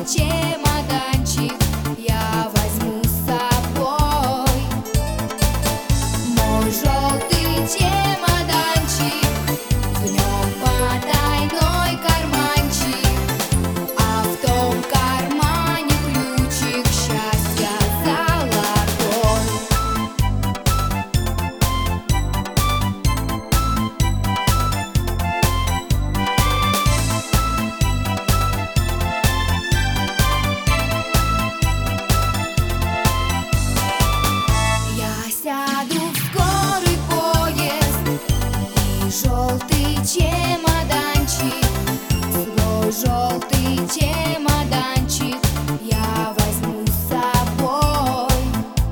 чемоданчик я возьму с собой. Мой желтый чемоданчик, в нем потайной карманчик, а в том кармане ключик счастья золотой. Я сяду в скорый поезд, и желтый чемоданчик, свой желтый чемоданчик я возьму с собой.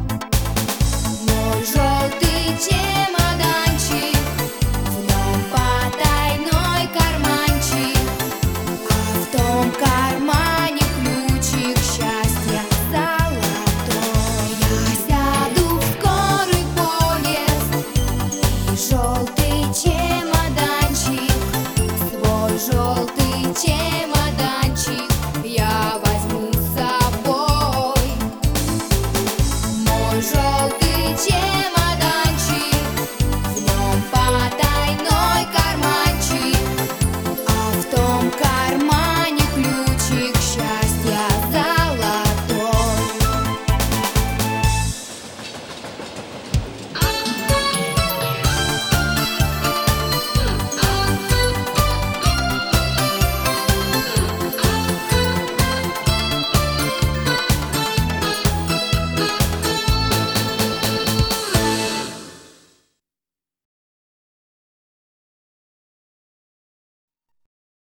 Мой желтый чемоданчик, в нем потайной карманчик, а в том кармане ключик счастья золотой. Я сяду в скорый поезд, и желтый чемоданчик, свой желтый чемоданчик